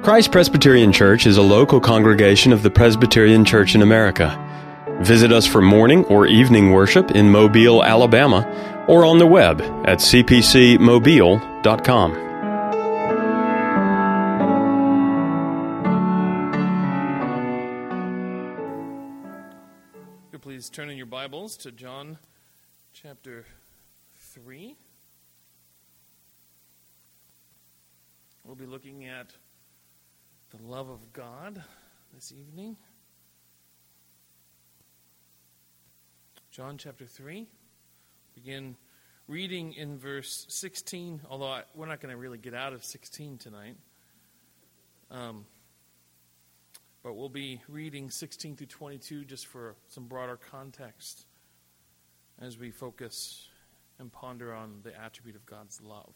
Christ Presbyterian Church is a local congregation of the Presbyterian Church in America. Visit us for morning or evening worship in Mobile, Alabama, or on the web at cpcmobile.com. Please turn in your Bibles to John chapter 3. We'll be looking at the love of God this evening. John chapter 3. Begin reading in verse 16, although we're not going to really get out of 16 tonight. But we'll be reading 16 through 22 just for some broader context as we focus and ponder on the attribute of God's love.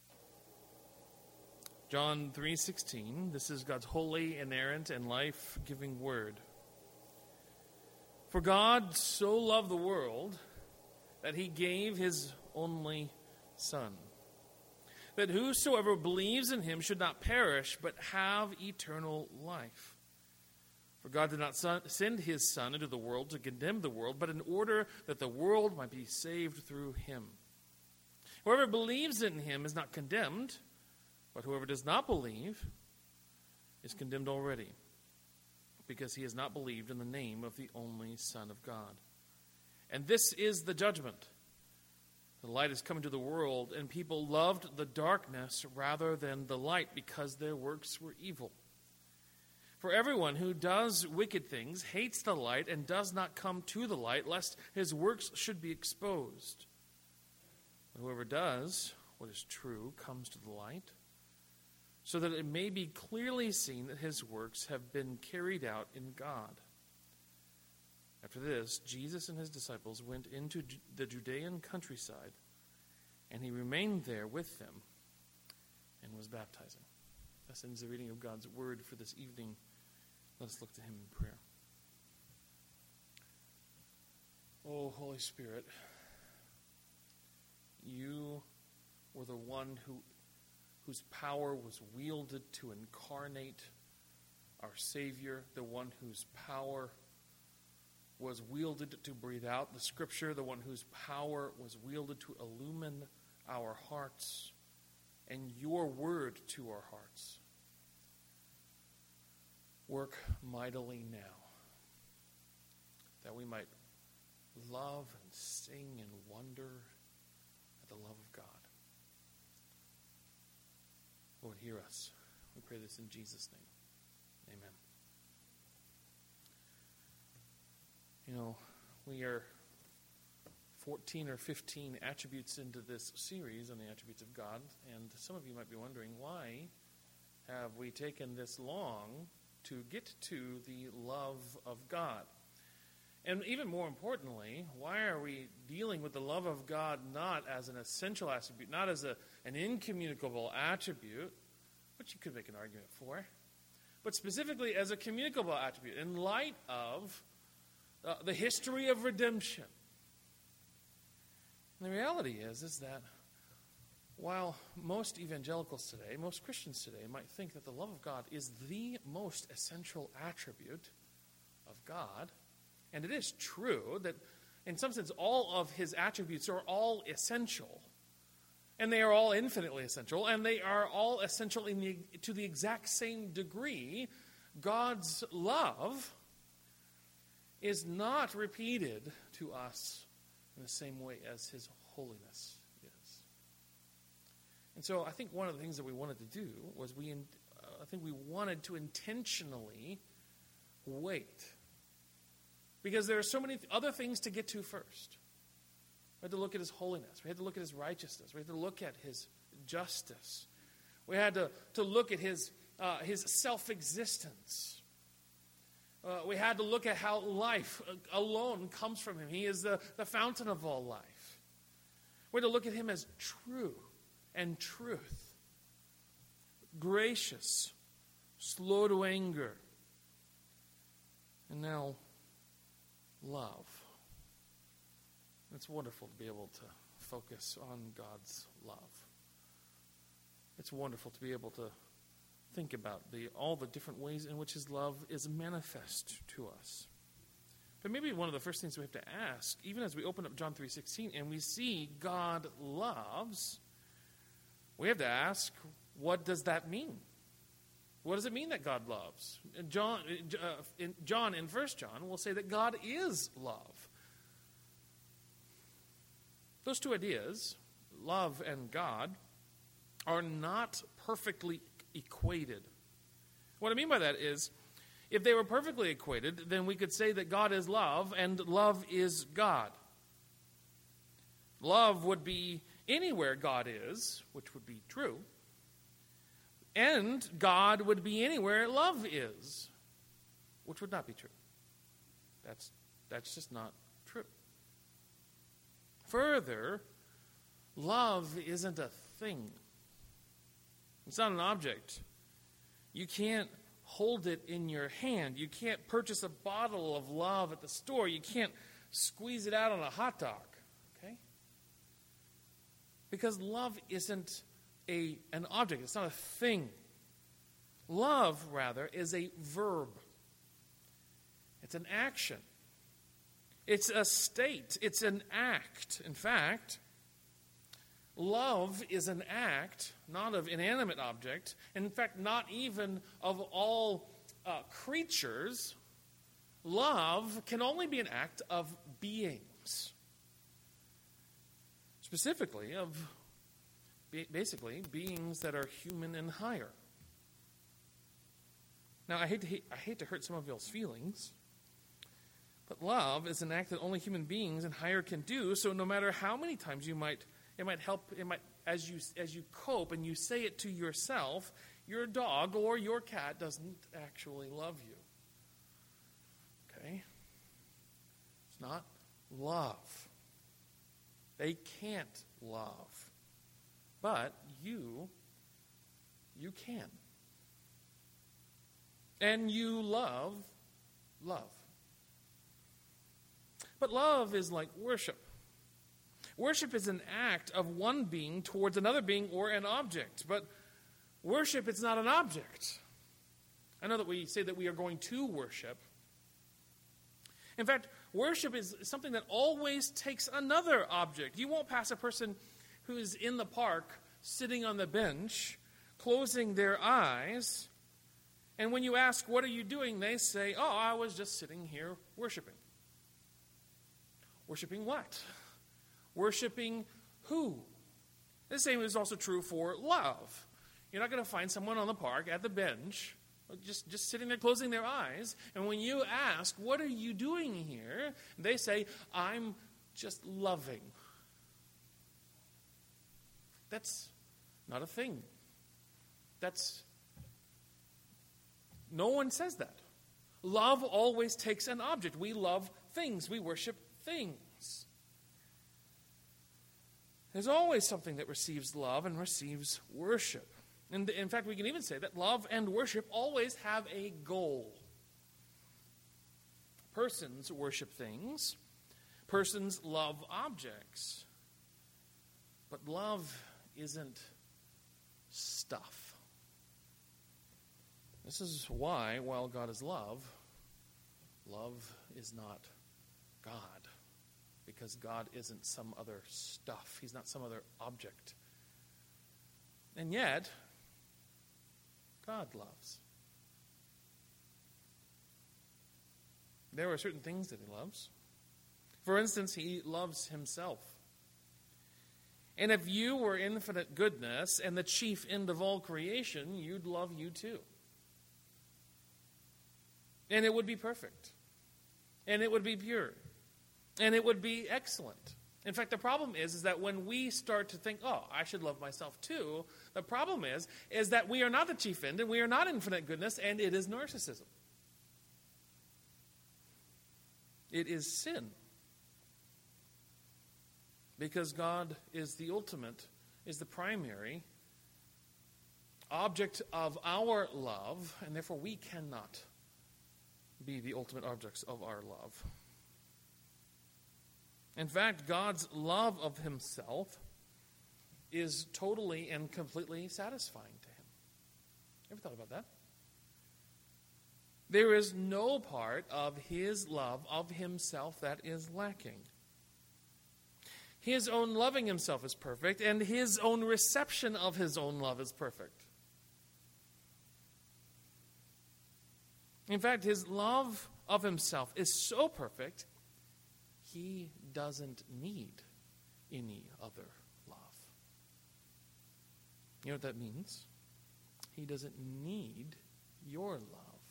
John 3:16, this is God's holy, inerrant, and life-giving word. For God so loved the world that he gave his only Son, that whosoever believes in him should not perish, but have eternal life. For God did not send his Son into the world to condemn the world, but in order that the world might be saved through him. Whoever believes in him is not condemned, but whoever does not believe is condemned already, because he has not believed in the name of the only Son of God. And this is the judgment. The light has come into the world, and people loved the darkness rather than the light, because their works were evil. For everyone who does wicked things hates the light and does not come to the light, lest his works should be exposed. But whoever does what is true comes to the light, so that it may be clearly seen that his works have been carried out in God. After this, Jesus and his disciples went into the Judean countryside, and he remained there with them and was baptizing. Thus ends the reading of God's word for this evening. Let us look to him in prayer. Oh, Holy Spirit, you were the one whose power was wielded to incarnate our Savior, the one whose power was wielded to breathe out the Scripture, the one whose power was wielded to illumine our hearts, and your word to our hearts. Work mightily now, that we might love and sing and wonder at the love of God. Lord, hear us. We pray this in Jesus' name. Amen. You know, we are 14 or 15 attributes into this series on the attributes of God, and some of you might be wondering, why have we taken this long to get to the love of God? And even more importantly, why are we dealing with the love of God not as an essential attribute, not as an incommunicable attribute, which you could make an argument for, but specifically as a communicable attribute in light of the history of redemption? And the reality is that while most evangelicals today, most Christians today might think that the love of God is the most essential attribute of God, and it is true that in some sense all of his attributes are all essential, and they are all infinitely essential, and they are all essential to the exact same degree, God's love is not repeated to us in the same way as his holiness is. And so I think one of the things that we wanted to do was we wanted to intentionally wait, because there are so many other things to get to first. We had to look at his holiness. We had to look at his righteousness. We had to look at his justice. We had to look at his self-existence. We had to look at how life alone comes from him. He is the fountain of all life. We had to look at him as true and truth, gracious, slow to anger, and now love. It's wonderful to be able to focus on God's love. It's wonderful to be able to think about all the different ways in which his love is manifest to us. But maybe one of the first things we have to ask, even as we open up John 3:16 and we see God loves, we have to ask, what does that mean? What does it mean that God loves? John in 1 John will say that God is love. Those two ideas, love and God, are not perfectly equated. What I mean by that is, if they were perfectly equated, then we could say that God is love and love is God. Love would be anywhere God is, which would be true, and God would be anywhere love is, which would not be true. That's just not true. Further, love isn't a thing. It's not an object. You can't hold it in your hand. You can't purchase a bottle of love at the store. You can't squeeze it out on a hot dog. Okay? Because love isn't an object. It's not a thing. Love, rather, is a verb. It's an action. It's a state. It's an act. In fact, love is an act, not of inanimate object. In fact, not even of all creatures. Love can only be an act of beings. Specifically, of basically beings that are human and higher. Now, I hate to hurt some of y'all's feelings, but love is an act that only human beings and higher can do. So no matter how many times it might help, as you cope and you say it to yourself, your dog or your cat doesn't actually love you. Okay? It's not love. They can't love. But you can. And you love. But love is like worship. Worship is an act of one being towards another being or an object. But worship is not an object. I know that we say that we are going to worship. In fact, worship is something that always takes another object. You won't pass a person who is in the park, sitting on the bench, closing their eyes, and when you ask, what are you doing? They say, oh, I was just sitting here worshiping. Worshiping what? Worshiping who? The same is also true for love. You're not going to find someone on the park at the bench just sitting there closing their eyes, and when you ask, what are you doing here? They say, I'm just loving. That's not a thing. No one says that. Love always takes an object. We love things. We worship things. There's always something that receives love and receives worship. And in fact, we can even say that love and worship always have a goal. Persons worship things. Persons love objects. But love isn't stuff. This is why, while God is love, love is not God. Because God isn't some other stuff. He's not some other object. And yet, God loves. There are certain things that he loves. For instance, he loves himself. And if you were infinite goodness and the chief end of all creation, you'd love you too. And it would be perfect. And it would be pure. And it would be excellent. In fact, the problem is that when we start to think, oh, I should love myself too, the problem is that we are not the chief end, and we are not infinite goodness, and it is narcissism. It is sin. Because God is the ultimate, is the primary object of our love, and therefore we cannot be the ultimate objects of our love. In fact, God's love of himself is totally and completely satisfying to him. Ever thought about that? There is no part of his love of himself that is lacking. His own loving himself is perfect, and his own reception of his own love is perfect. In fact, his love of himself is so perfect, he doesn't need any other love. You know what that means? He doesn't need your love.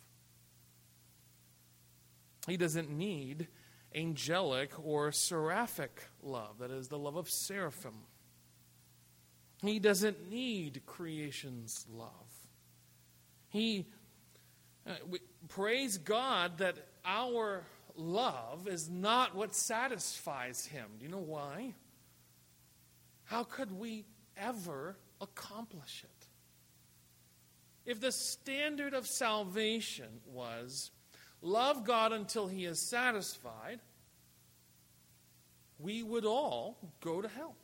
He doesn't need angelic or seraphic love, that is, the love of seraphim. He doesn't need creation's love. We praise God that our love is not what satisfies him. Do you know why? How could we ever accomplish it? If the standard of salvation was love God until he is satisfied, we would all go to hell.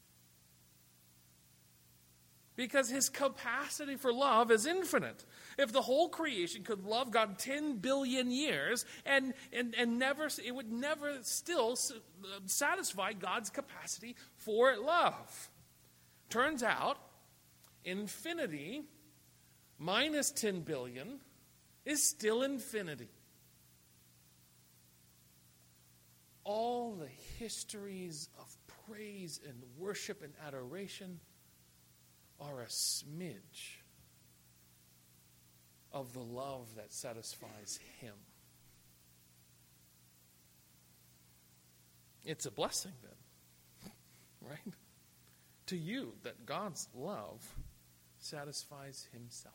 Because his capacity for love is infinite. If the whole creation could love God 10 billion years and never, it would never still satisfy God's capacity for love. Turns out, infinity minus 10 billion is still infinity. All the histories of praise and worship and adoration are a smidge of the love that satisfies him. It's a blessing then, right? To you that God's love satisfies himself.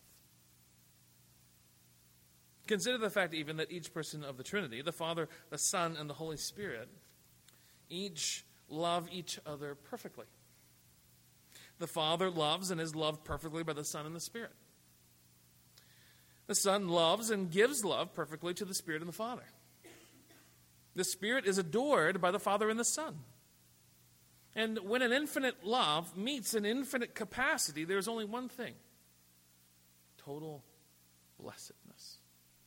Consider the fact even that each person of the Trinity, the Father, the Son, and the Holy Spirit, each love each other perfectly. The Father loves and is loved perfectly by the Son and the Spirit. The Son loves and gives love perfectly to the Spirit and the Father. The Spirit is adored by the Father and the Son. And when an infinite love meets an infinite capacity, there's only one thing: total blessedness.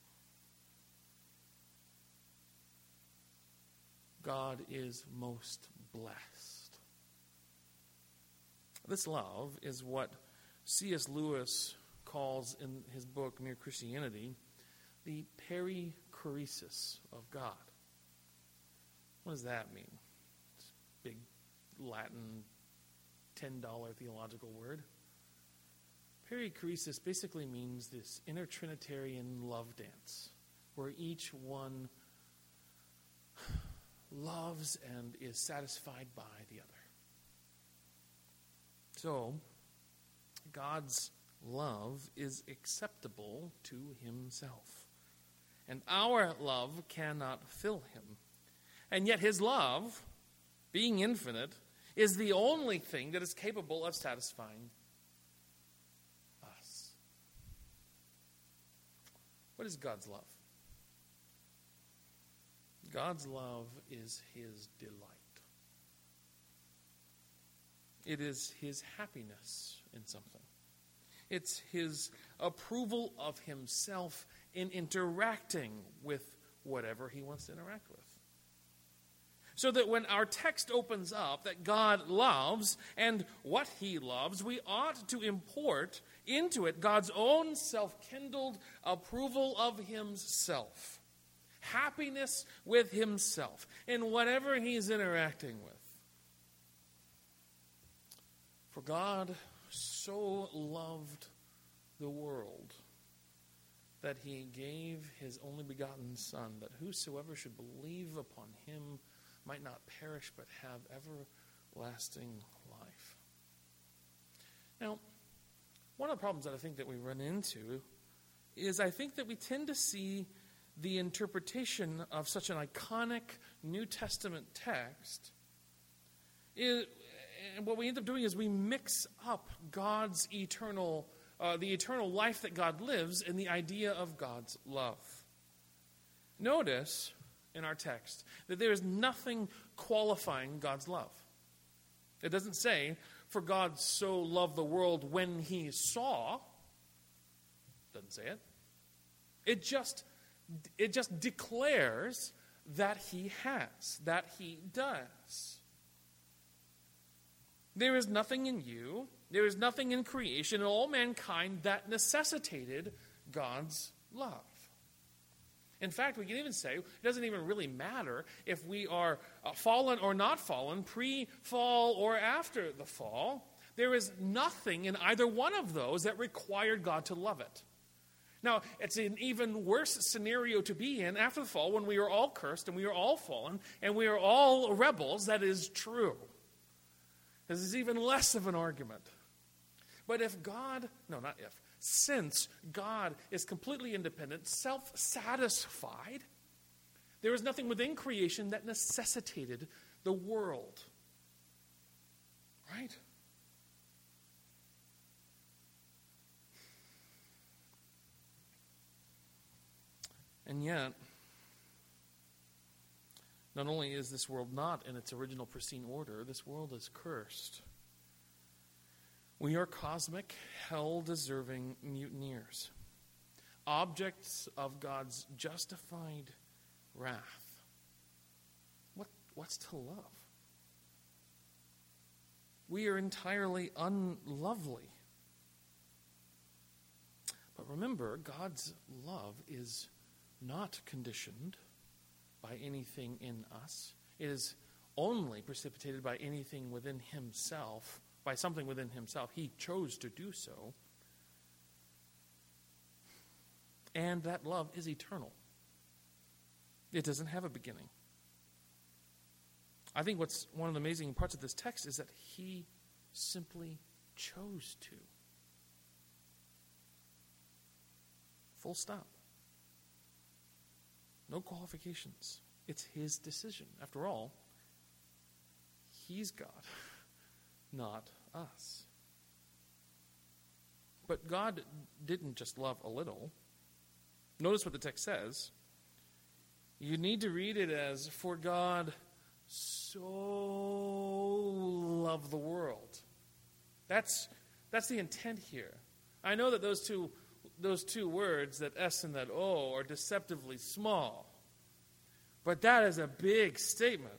God is most blessed. This love is what C.S. Lewis calls in his book, Mere Christianity, the perichoresis of God. What does that mean? It's a big Latin $10 theological word. Perichoresis basically means this inner Trinitarian love dance, where each one loves and is satisfied by the other. So, God's love is acceptable to himself. And our love cannot fill him. And yet his love, being infinite, is the only thing that is capable of satisfying us. What is God's love? God's love is his delight. It is his happiness in something. It's his approval of himself in interacting with whatever he wants to interact with. So that when our text opens up that God loves and what he loves, we ought to import into it God's own self-kindled approval of himself. Happiness with himself in whatever he's interacting with. For God so loved the world that he gave his only begotten Son, that whosoever should believe upon him might not perish but have everlasting life. Now, one of the problems that I think that we run into is I think that we tend to see the interpretation of such an iconic New Testament text, and what we end up doing is we mix up God's eternal, the eternal life that God lives, and the idea of God's love. Notice in our text that there is nothing qualifying God's love. It doesn't say, for God so loved the world when he saw. Doesn't say it. It just declares that he has, that he does. There is nothing in you, there is nothing in creation, in all mankind, that necessitated God's love. In fact, we can even say it doesn't even really matter if we are fallen or not fallen, pre-fall or after the fall. There is nothing in either one of those that required God to love it. Now, it's an even worse scenario to be in after the fall, when we are all cursed and we are all fallen and we are all rebels. That is true. This is even less of an argument. But since God is completely independent, self-satisfied, there is nothing within creation that necessitated the world. Right? And yet, not only is this world not in its original pristine order, this world is cursed. We are cosmic, hell-deserving mutineers, objects of God's justified wrath. What's to love? We are entirely unlovely. But remember, God's love is not conditioned by anything in us. It is only precipitated by anything within himself, by something within himself. He chose to do so. And that love is eternal. It doesn't have a beginning. I think what's one of the amazing parts of this text is that he simply chose to. Full stop. No qualifications. It's his decision. After all, he's God, not us. But God didn't just love a little. Notice what the text says. You need to read it as, for God so loved the world. That's the intent here. I know that those two words, that S and that O, are deceptively small. But that is a big statement.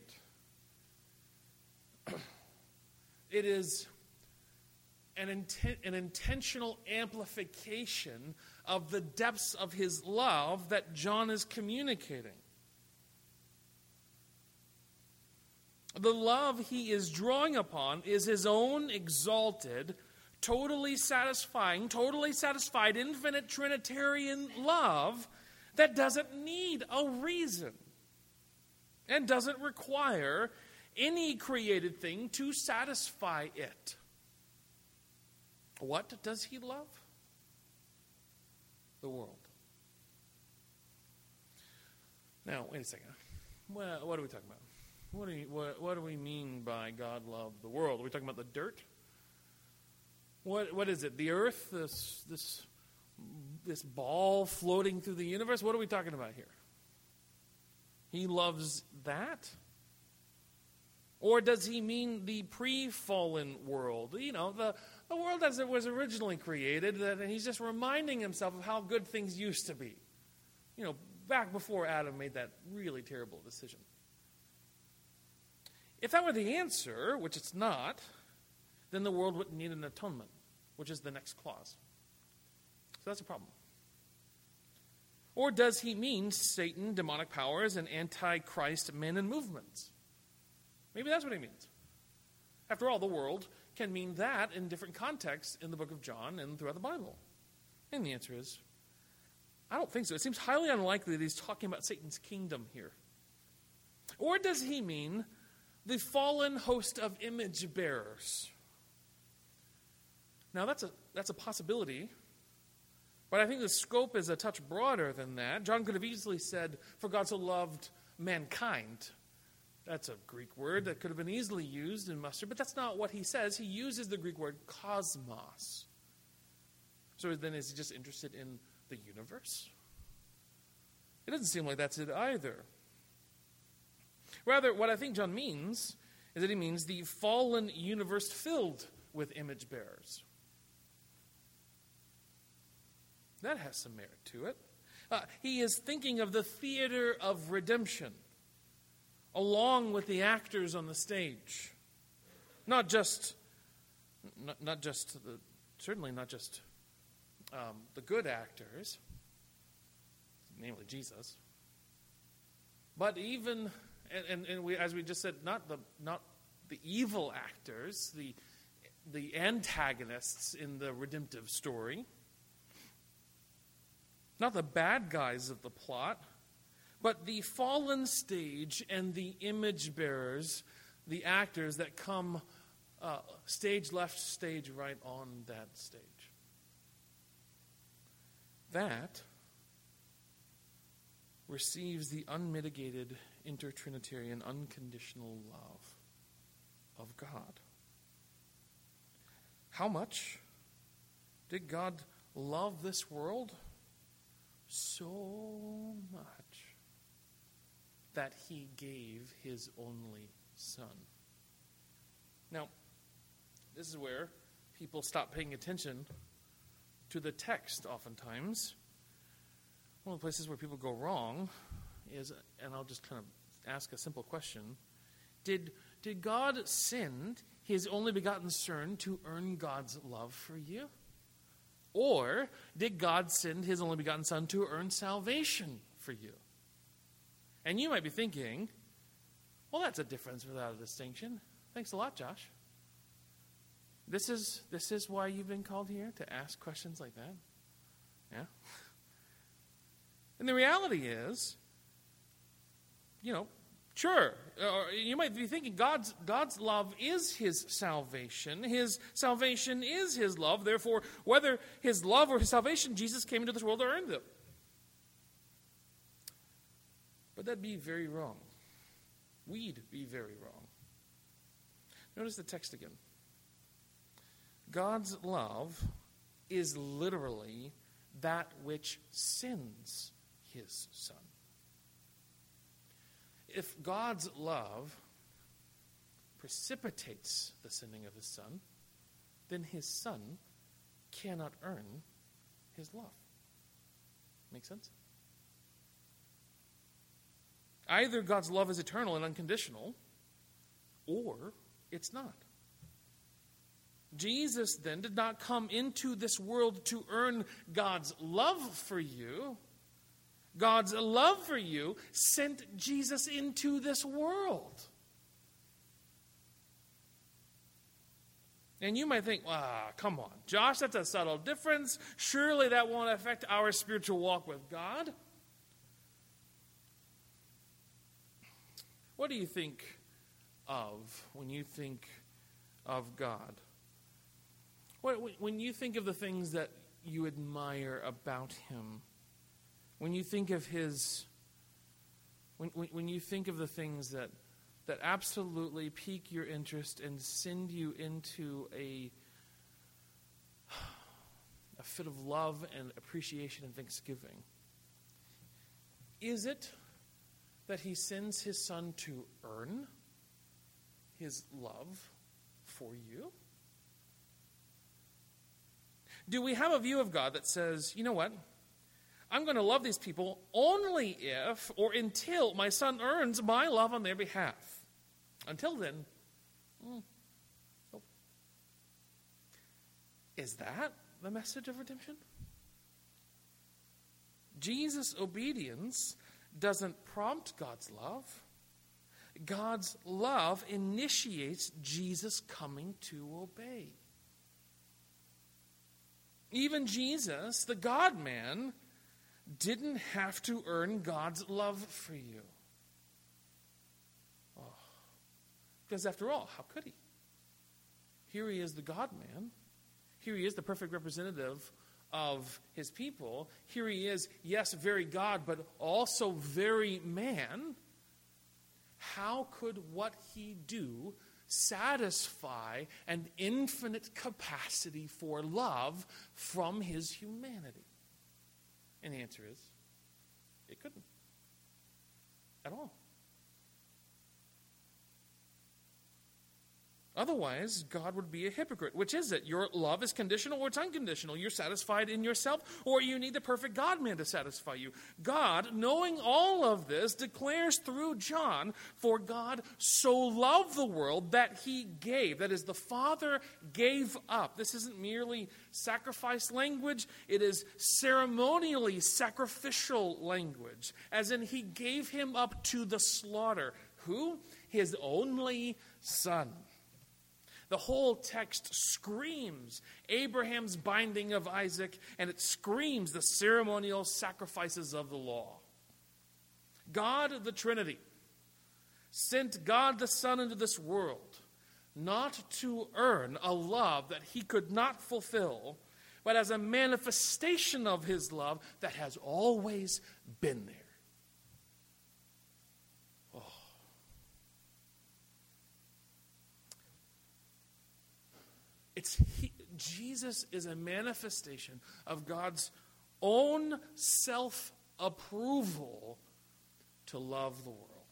It is an intentional amplification of the depths of his love that John is communicating. The love he is drawing upon is his own exalted, totally satisfied, infinite Trinitarian love that doesn't need a reason and doesn't require any created thing to satisfy it. What does he love? The world. Now, wait a second. Well, what are we talking about? What do we mean by God loved the world? Are we talking about the dirt? What is it? The earth? This ball floating through the universe? What are we talking about here? He loves that? Or does he mean the pre-fallen world? You know, the world as it was originally created, and he's just reminding himself of how good things used to be. You know, back before Adam made that really terrible decision. If that were the answer, which it's not, then the world wouldn't need an atonement, which is the next clause. So that's a problem. Or does he mean Satan, demonic powers, and antichrist men and movements? Maybe that's what he means. After all, the world can mean that in different contexts in the book of John and throughout the Bible. And the answer is, I don't think so. It seems highly unlikely that he's talking about Satan's kingdom here. Or does he mean the fallen host of image bearers? Now, that's a possibility, but I think the scope is a touch broader than that. John could have easily said, for God so loved mankind. That's a Greek word that could have been easily used in mustard, but that's not what he says. He uses the Greek word cosmos. So then is he just interested in the universe? It doesn't seem like that's it either. Rather, what I think John means is that he means the fallen universe filled with image bearers. That has some merit to it. He is thinking of the theater of redemption, along with the actors on the stage. Certainly not just the good actors, namely Jesus, but even, and we, as we just said, not the evil actors, the antagonists in the redemptive story, not the bad guys of the plot, but the fallen stage and the image bearers, the actors that come stage left, stage right on that stage. That receives the unmitigated, intertrinitarian, unconditional love of God. How much did God love this world? So much that he gave his only Son. Now, this is where people stop paying attention to the text oftentimes. One of the places where people go wrong is, and I'll just kind of ask a simple question, did God send his only begotten Son to earn God's love for you? Or did God send his only begotten Son to earn salvation for you? And you might be thinking, well, that's a difference without a distinction. Thanks a lot, Josh. This is why you've been called here, to ask questions like that? Yeah? And the reality is, sure, you might be thinking God's love is his salvation. His salvation is his love. Therefore, whether his love or his salvation, Jesus came into this world to earn them. But that'd be very wrong. We'd be very wrong. Notice the text again. God's love is literally that which sends his Son. If God's love precipitates the sending of his Son, then his Son cannot earn his love. Make sense? Either God's love is eternal and unconditional, or it's not. Jesus then did not come into this world to earn God's love for you. God's love for you sent Jesus into this world. And you might think, come on, Josh, that's a subtle difference. Surely that won't affect our spiritual walk with God. What do you think of when you think of God? When you think of the things that you admire about him, when you think of his, when you think of the things that absolutely pique your interest and send you into a fit of love and appreciation and thanksgiving, is it that he sends his Son to earn his love for you? Do we have a view of God that says, you know what? I'm going to love these people only if or until my Son earns my love on their behalf. Until then, nope. Is that the message of redemption? Jesus' obedience doesn't prompt God's love. God's love initiates Jesus coming to obey. Even Jesus, the God-man, didn't have to earn God's love for you. Because after all, how could he? Here he is, the God-man. Here he is, the perfect representative of his people. Here he is, yes, very God, but also very man. How could what he do satisfy an infinite capacity for love from his humanity? And the answer is, it couldn't. At all. Otherwise, God would be a hypocrite. Which is it? Your love is conditional or it's unconditional? You're satisfied in yourself, or you need the perfect God-man to satisfy you? God, knowing all of this, declares through John, "For God so loved the world that he gave." That is, the Father gave up. This isn't merely sacrifice language. It is ceremonially sacrificial language. As in, he gave him up to the slaughter. Who? His only Son. The whole text screams Abraham's binding of Isaac, and it screams the ceremonial sacrifices of the law. God the Trinity sent God the Son into this world, not to earn a love that he could not fulfill, but as a manifestation of his love that has always been there. Jesus is a manifestation of God's own self-approval to love the world.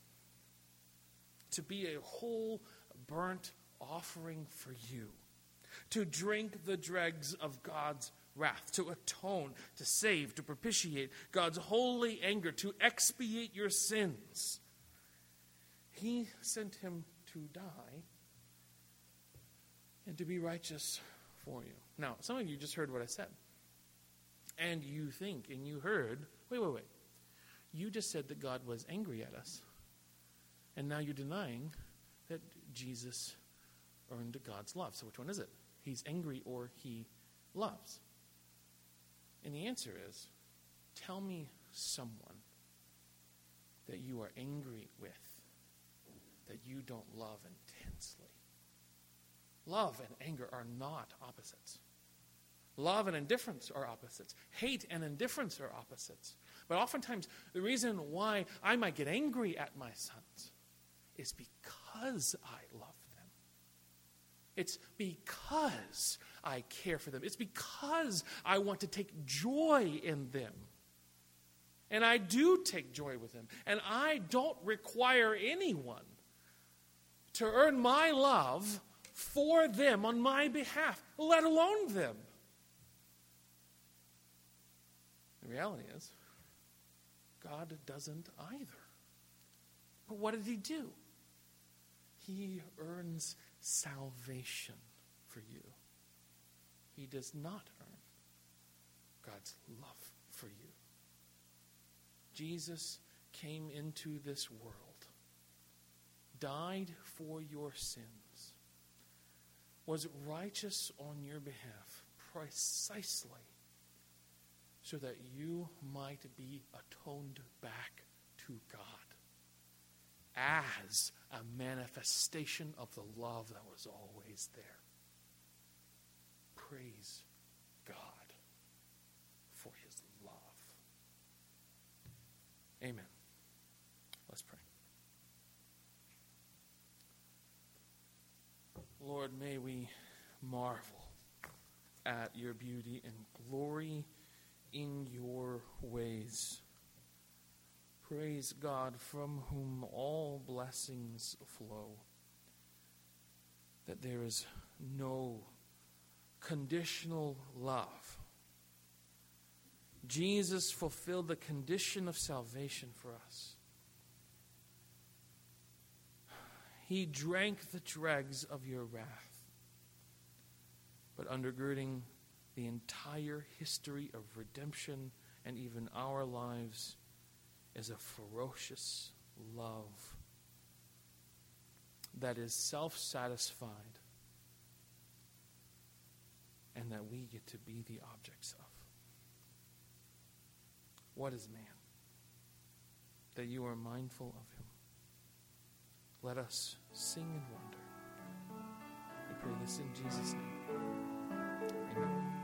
To be a whole burnt offering for you. To drink the dregs of God's wrath. To atone, to save, to propitiate God's holy anger. To expiate your sins. He sent him to die and to be righteous for you. Now, some of you just heard what I said. And you think, and you heard, wait. You just said that God was angry at us. And now you're denying that Jesus earned God's love. So which one is it? He's angry or he loves? And the answer is, tell me someone that you are angry with, that you don't love intensely. Love and anger are not opposites. Love and indifference are opposites. Hate and indifference are opposites. But oftentimes, the reason why I might get angry at my sons is because I love them. It's because I care for them. It's because I want to take joy in them. And I do take joy with them. And I don't require anyone to earn my love for them on my behalf, let alone them. The reality is, God doesn't either. But what did he do? He earns salvation for you. He does not earn God's love for you. Jesus came into this world, died for your sins, was righteous on your behalf precisely so that you might be atoned back to God as a manifestation of the love that was always there. Praise God for his love. Amen. Let's pray. Lord, may we marvel at your beauty and glory in your ways. Praise God, from whom all blessings flow, that there is no conditional love. Jesus fulfilled the condition of salvation for us. He drank the dregs of your wrath, but undergirding the entire history of redemption and even our lives is a ferocious love that is self-satisfied and that we get to be the objects of. What is man that you are mindful of him? Let us sing and wonder. We pray this in Jesus' name. Amen.